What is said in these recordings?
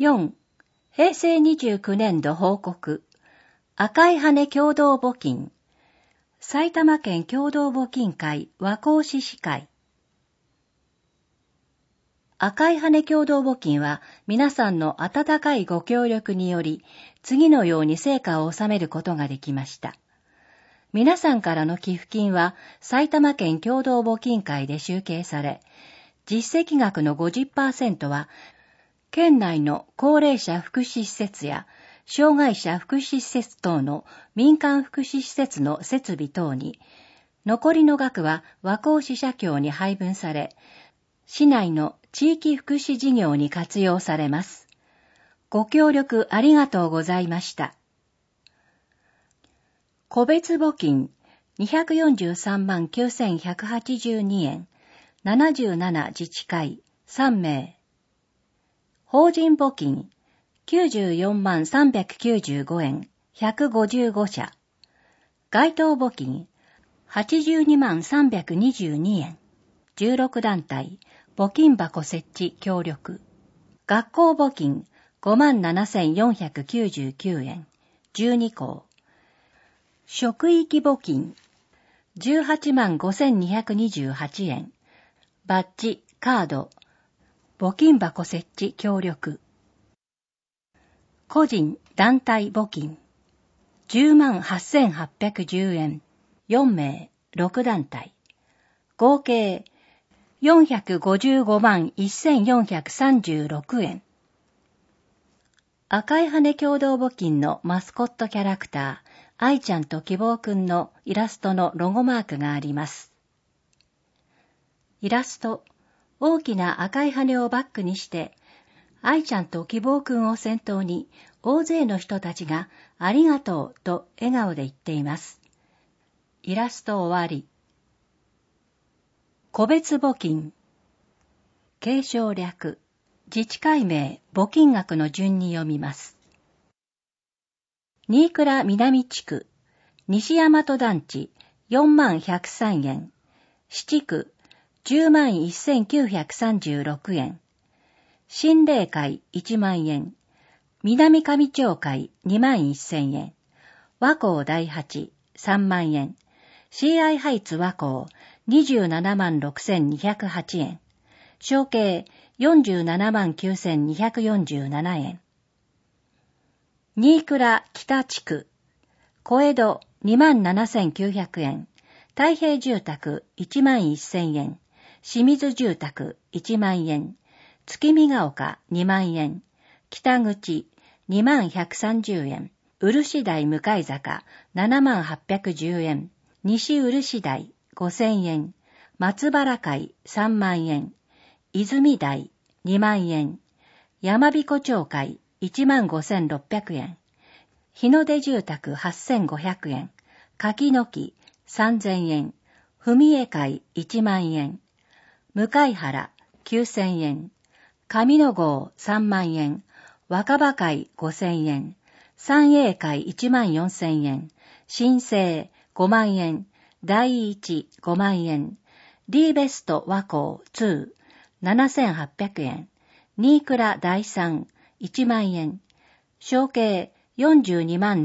4. 平成29年度報告。赤い羽共同募金。埼玉県共同募金会和光市市会。赤い羽共同募金は皆さんの温かいご協力により次のように成果を収めることができました。皆さんからの寄付金は埼玉県共同募金会で集計され、実績額の 50% は県内の高齢者福祉施設や障害者福祉施設等の民間福祉施設の設備等に、残りの額は和光市社協に配分され、市内の地域福祉事業に活用されます。ご協力ありがとうございました。個別募金243万9182円、77自治会3名。法人募金94万395円、155社。該当募金82万322円、16団体、募金箱設置協力。学校募金5万7499円、12校。職域募金18万5228円。バッジ、カード。募金箱設置協力。個人、団体募金10万8810円。4名、6団体。合計455万1436円。赤い羽共同募金のマスコットキャラクター、愛ちゃんと希望くんのイラストのロゴマークがあります。イラスト、大きな赤い羽をバックにして、愛ちゃんと希望くんを先頭に大勢の人たちがありがとうと笑顔で言っています。イラスト終わり。個別募金。継承略。自治会名、募金額の順に読みます。新倉南地区、西大和団地4万103円。七区10万1936円。新霊会1万円。南上町会2万1000円。和光第八3万円。CI ハイツ和光27万6208円。小計47万9247円。新倉北地区、小江戸2万7900円。太平住宅1万1000円。清水住宅1万円。月見ヶ丘2万円。北口2万130円。漆台向坂7万810円。西漆台5000円。松原会3万円。泉台2万円。山彦町会1万5600円。日の出住宅8500円。柿の木3000円。文江会1万円。向原9000円。上野郷3万円。若葉会5000円。三栄会1万4000円。新生5万円。第一5万円。D ベスト和光2 7800円。新倉第三1万円。小計42万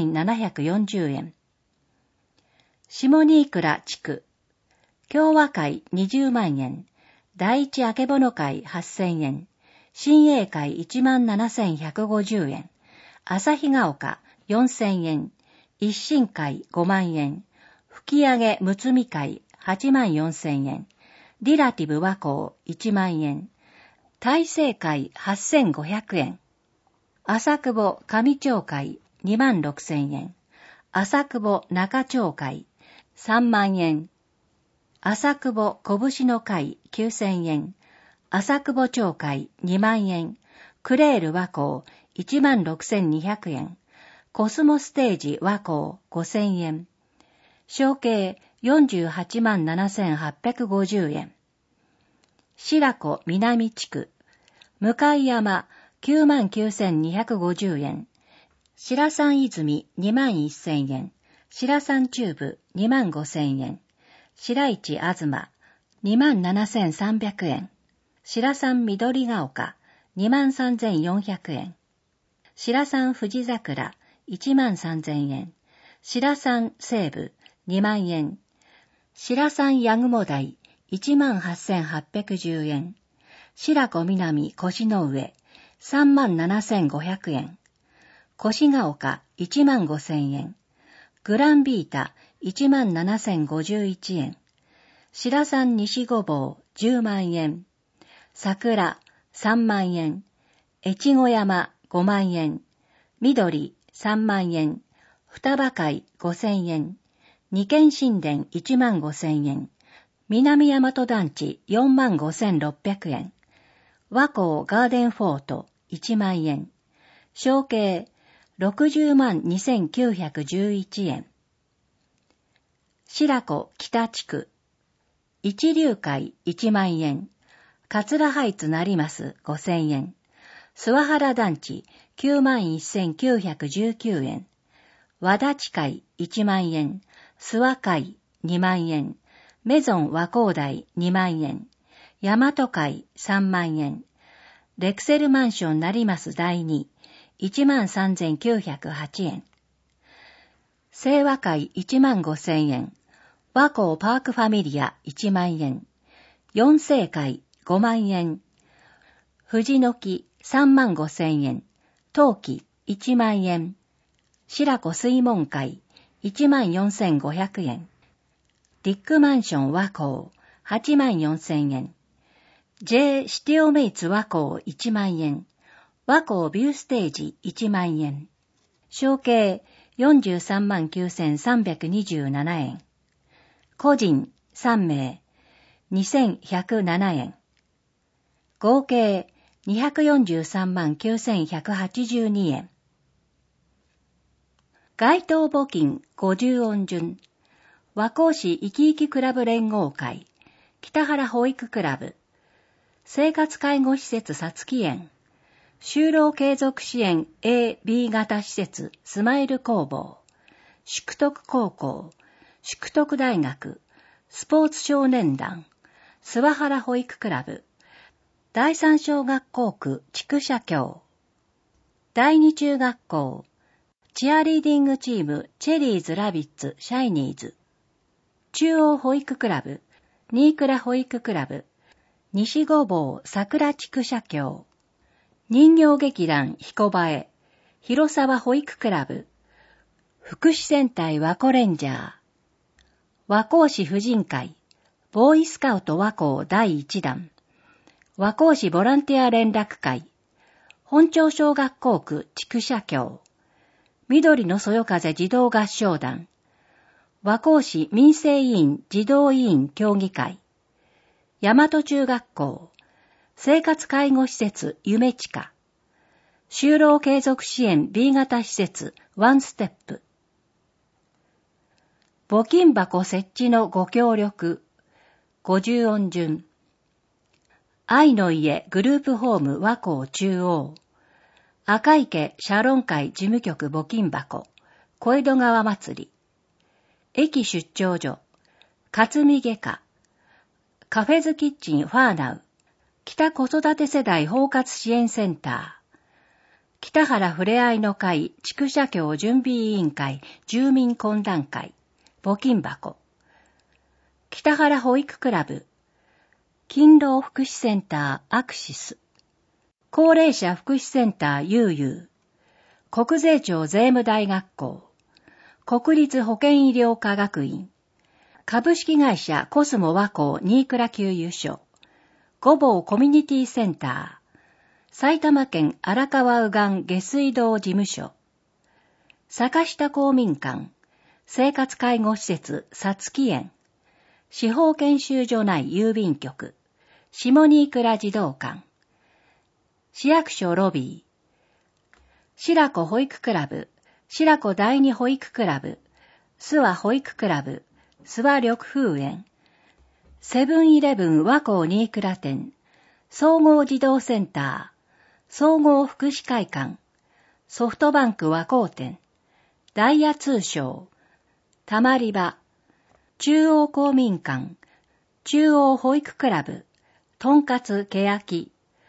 7740円。下新倉地区。共和会20万円。第一あけぼの会8000円。新栄会1万7150円。旭ヶ丘4000円。一新会5万円。吹上むつみ会8万4000円。リラティブ和光1万円。大成会8500円。浅久保上町会2万6000円。浅久保中町会3万円。浅久保拳の会9000円。浅久保町会2万円。クレール和光1万6200円。コスモステージ和光5000円。小計48万7850円。白子南地区。向山9万9250円。白山泉2万1000円。白山中部2万5000円。白市東2万7300円。白山緑ヶ丘 23,400円。白山富士桜13,000円。白山西部2万円。白山八雲台18,810円。白子南腰の上37,500円。腰ヶ丘15,000円。グランビータ17,051円。白山西御坊10万円。桜3万円。越後山5万円。緑3万円。双葉海5,000円。二軒神殿15,000円。南大和団地45,600円。和光ガーデンフォート1万円。小計602,911円。白子北地区。一流会1万円。桂ハイツ成増5,000円。諏訪原団地91,919円。和立会1万円。諏訪会2万円。メゾン和光台2万円。大和会3万円。レクセルマンション成増第2 13,908円。清和会15,000円。和光パークファミリア1万円。四世会5万円。藤の木35,000円。陶器1万円。白子水門会14,500円。ディックマンション和光84,000円。J シティオメイツ和光1万円。和光ビューステージ1万円。小計439,327円。個人3名2,107円。合計243,9,182円。該当募金50音順。和光市いきいきクラブ連合会。北原保育クラブ。生活介護施設さつき園。就労継続支援 A、B 型施設スマイル工房。淑徳高校。淑徳大学。スポーツ少年団。諏訪原保育クラブ。第三小学校区畜舎協。第二中学校。チアリーディングチームチェリーズラビッツシャイニーズ。中央保育クラブ。新倉保育クラブ。西御坊桜畜舎協。人形劇団彦場へ。広沢保育クラブ。福祉戦隊和光レンジャー。和光市婦人会。ボーイスカウト和光第1弾。和光市ボランティア連絡会。本町小学校区畜舎協。緑のそよ風児童合唱団。和光市民生委員児童委員協議会。大和中学校。生活介護施設夢地下。就労継続支援 B 型施設ワンステップ。募金箱設置のご協力。50音順。愛の家グループホーム和光中央。赤池シャロン会事務局募金箱。小江戸川祭り。駅出張所。勝見外科。カフェズキッチンファーナウ。北子育て世代包括支援センター。北原ふれあいの会畜舎協準備委員会住民懇談会。募金箱。北原保育クラブ。勤労福祉センターアクシス。高齢者福祉センターゆうゆう。国税庁税務大学校。国立保健医療科学院。株式会社コスモ和光新倉給油所。御坊コミュニティセンター。埼玉県荒川右岸下水道事務所。坂下公民館。生活介護施設さつき園。司法研修所内郵便局。下新倉児童館。市役所ロビー。白子保育クラブ。白子第二保育クラブ。諏訪保育クラブ。諏訪緑風園。セブンイレブン和光新倉店。総合児童センター。総合福祉会館。ソフトバンク和光店。ダイヤ通商。たまり場。中央公民館。中央保育クラブ。とんかつけやき。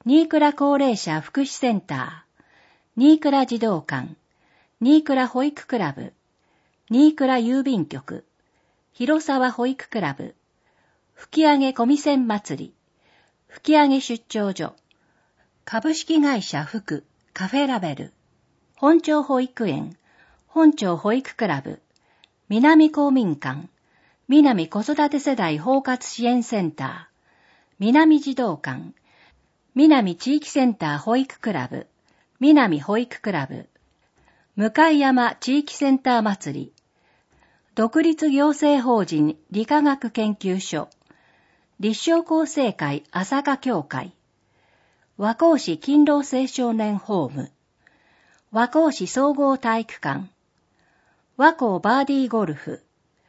新倉高齢者福祉センター、新倉児童館、新倉保育クラブ、新倉郵便局、広沢保育クラブ、吹上小見線祭り、吹上出張所、株式会社福カフェラベル、本町保育園、本町保育クラブ、南公民館、南子育て世代包括支援センター、南児童館、南地域センター保育クラブ、南保育クラブ、向山地域センター祭り、独立行政法人理化学研究所、立正厚生会朝霞協会、和光市勤労青少年ホーム、和光市総合体育館、和光バーディーゴルフ、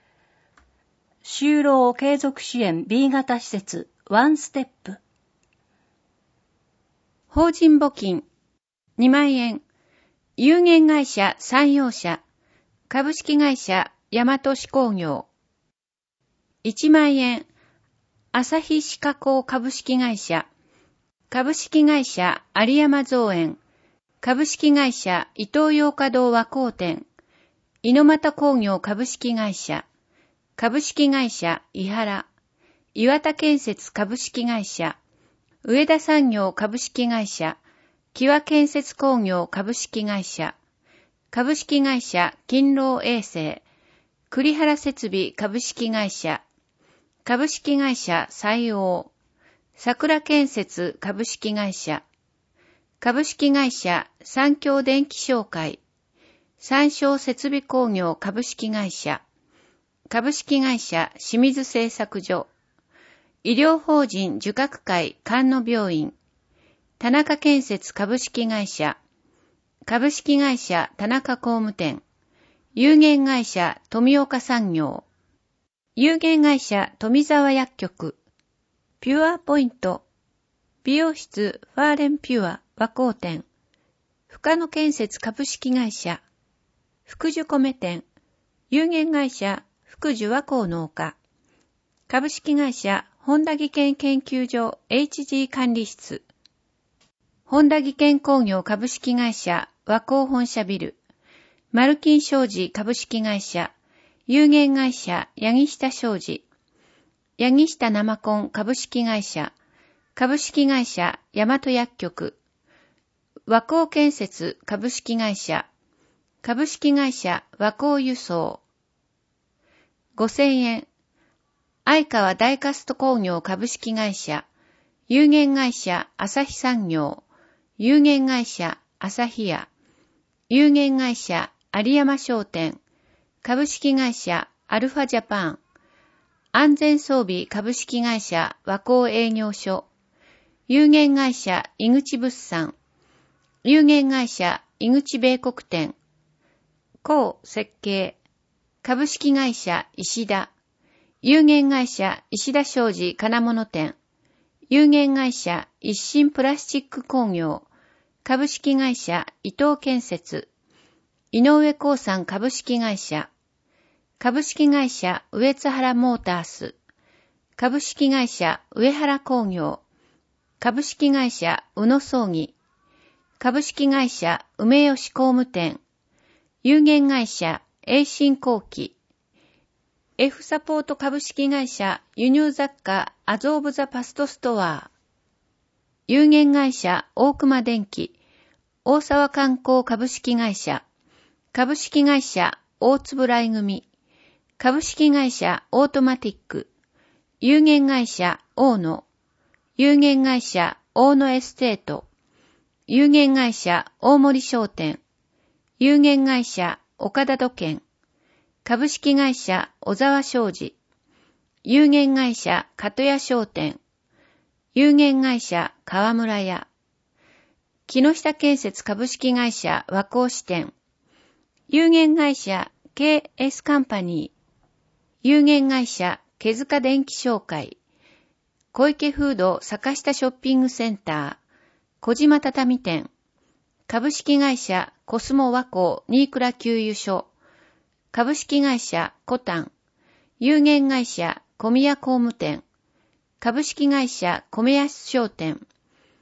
就労継続支援 B 型施設ワンステップ。 法人募金2万円、有限会社山陽社、株式会社大和市工業。1万円、朝日歯科工株式会社、株式会社有山造園、株式会社伊東洋華堂和光店、猪俣工業株式会社、株式会社伊原、岩田建設株式会社、上田産業株式会社、木和建設工業株式会社、株式会社勤労衛生、栗原設備株式会社、株式会社西欧、桜建設株式会社、株式会社三共電気商会、三商設備工業株式会社、株式会社清水製作所、医療法人受託会菅野病院、田中建設株式会社、株式会社田中工務店、有限会社富岡産業、有限会社富沢薬局、ピュアポイント、美容室ファーレンピュア和光店、深野建設株式会社、福寿米店、有限会社福寿和光農家、株式会社本田技研研究所 HG 管理室、本田技研工業株式会社和光本社ビル、マルキン商事株式会社、有限会社八木下商事、八木下生コン株式会社、株式会社大和薬局、和光建設株式会社、株式会社和光輸送。5000円。相川ダイカスト工業株式会社、有限会社朝日産業、有限会社朝日屋、有限会社有山商店、株式会社アルファジャパン、安全装備株式会社和光営業所、有限会社井口物産、有限会社井口米国店、工設計、株式会社石田、有限会社石田商事金物店、有限会社一新プラスチック工業、株式会社伊藤建設、井上興産株式会社、株式会社上津原モータース、株式会社上原工業、株式会社宇野葬儀、株式会社梅吉工務店、有限会社栄新工機、F サポート株式会社輸入雑貨アゾーブザパストストア、有限会社大熊電機、大沢観光株式会社、株式会社大粒来組、株式会社オートマティック、有限会社大野、有限会社大野エステート、有限会社大森商店、有限会社岡田土建、株式会社小沢商事、有限会社加戸屋商店、有限会社川村屋、木下建設株式会社和光支店、有限会社 KS カンパニー、有限会社毛塚電気商会、小池フード坂下ショッピングセンター、小島畳店、株式会社コスモ和光新倉給油所、株式会社コタン、有限会社小宮工務店、株式会社米安商店、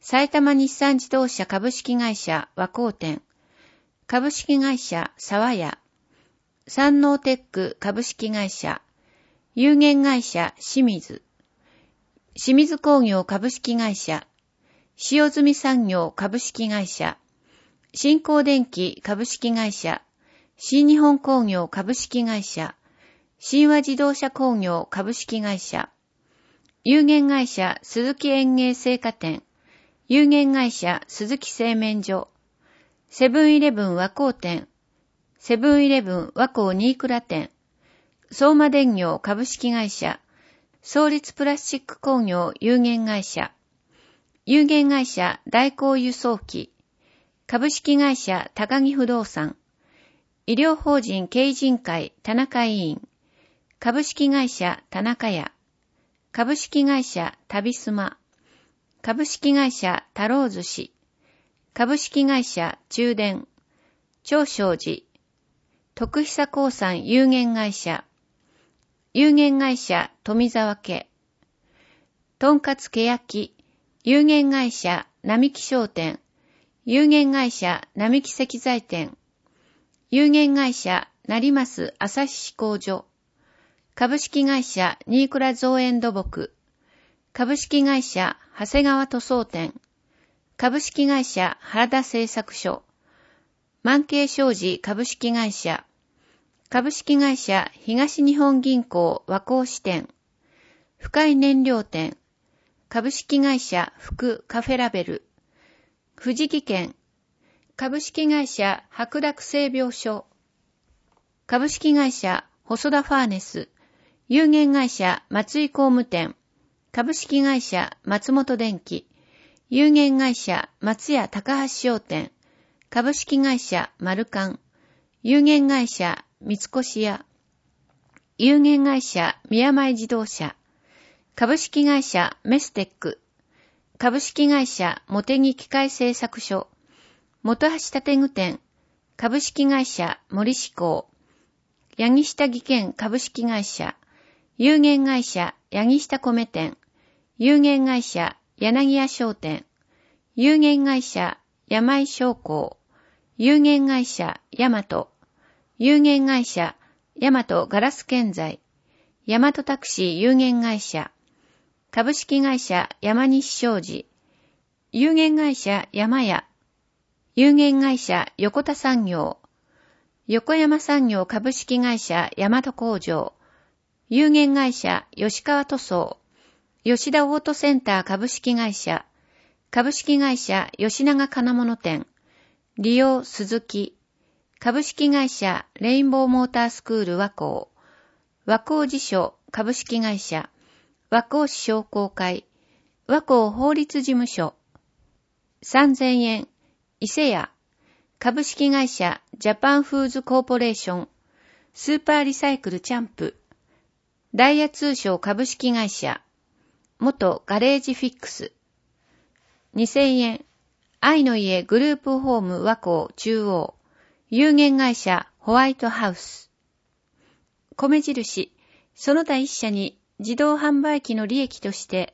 埼玉日産自動車株式会社和光店、株式会社沢屋、山王テック株式会社、有限会社清水、清水工業株式会社、塩積産業株式会社、新興電機株式会社、新日本工業株式会社、新和自動車工業株式会社、有限会社鈴木園芸製菓店、有限会社鈴木製麺所、セブンイレブン和光店、セブンイレブン和光新倉店、相馬電業株式会社、創立プラスチック工業有限会社、有限会社大光輸送機、株式会社高木不動産、医療法人経営人会田中委員、株式会社田中屋、株式会社旅スマ、株式会社太郎寿司、株式会社中電、長生寺、徳久興産有限会社、有限会社富沢家、とんかつけ焼き、有限会社並木商店、有限会社並木石材店、有限会社成増朝日施工所、株式会社新倉造園土木、株式会社長谷川塗装店、株式会社原田製作所、万慶商事株式会社、株式会社東日本銀行和光支店、深井燃料店、株式会社福カフェラベル、富士技研、株式会社白濁製病所、株式会社細田ファーネス、有限会社松井工務店、株式会社松本電機、有限会社松屋高橋商店、株式会社マルカン、有限会社三越屋、有限会社宮前自動車、株式会社メステック、株式会社茂木機械製作所、本橋建具店、株式会社森志工、八木下技研株式会社、有限会社八木下米店、有限会社柳屋商店、有限会社山井商工、有限会社大和、有限会社大和ガラス建材、大和タクシー有限会社、株式会社山西商事、有限会社山屋、有限会社横田産業、横山産業株式会社大和工場、有限会社吉川塗装、吉田オートセンター株式会社、株式会社吉永金物店、利用鈴木、株式会社レインボーモータースクール和光、和光地所株式会社、和光市商工会、和光法律事務所、3000円、伊勢屋、株式会社ジャパンフーズコーポレーション、スーパーリサイクルチャンプ、ダイヤ通商株式会社、元ガレージフィックス、2000円、愛の家グループホーム和光中央、有限会社ホワイトハウス、米印、その他一社に自動販売機の利益として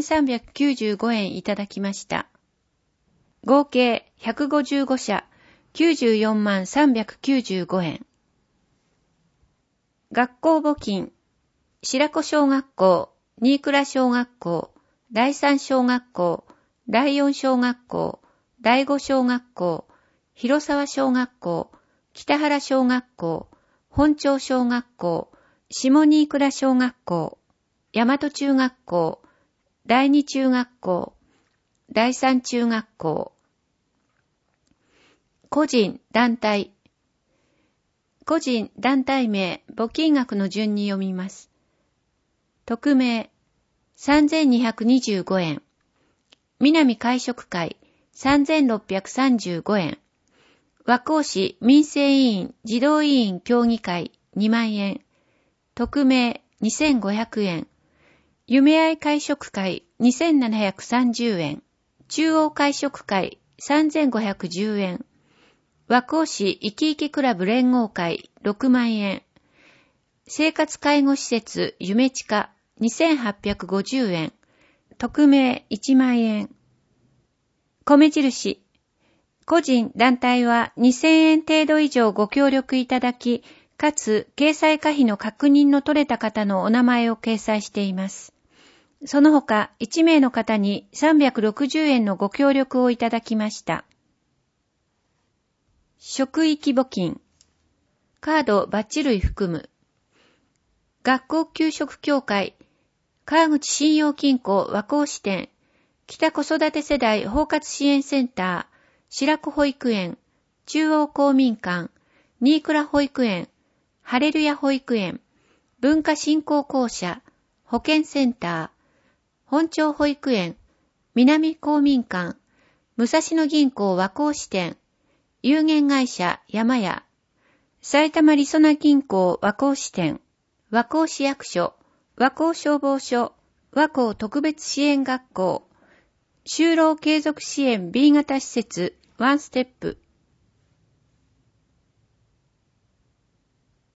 1395円いただきました。合計155社94万395円。学校募金、白子小学校、新倉小学校、第三小学校、第四小学校、第五小学校、広沢小学校、北原小学校、本町小学校、下新倉小学校、大和中学校、第二中学校、第三中学校。個人、団体。個人、団体名、募金額の順に読みます。匿名、3225円。南会食会、3635円。和光市民生委員児童委員協議会、2万円。匿名、2500円。夢愛会食会、2730円。中央会食会、3510円。和光市生き生きクラブ連合会6万円。生活介護施設夢地下2850円。匿名1万円。 米印。個人、団体は2000円程度以上ご協力いただき、かつ、掲載可否の確認の取れた方のお名前を掲載しています。その他、1名の方に360円のご協力をいただきました。職域募金。カードバッジ類含む。学校給食協会、川口信用金庫和光支店、北子育て世代包括支援センター、白子保育園、中央公民館、新倉保育園、ハレルヤ保育園、文化振興公社、保健センター、本町保育園、南公民館、武蔵野銀行和光支店、有限会社山屋、埼玉りそな銀行和光支店、和光市役所、和光消防署、和光特別支援学校、就労継続支援 B 型施設ワンステップ、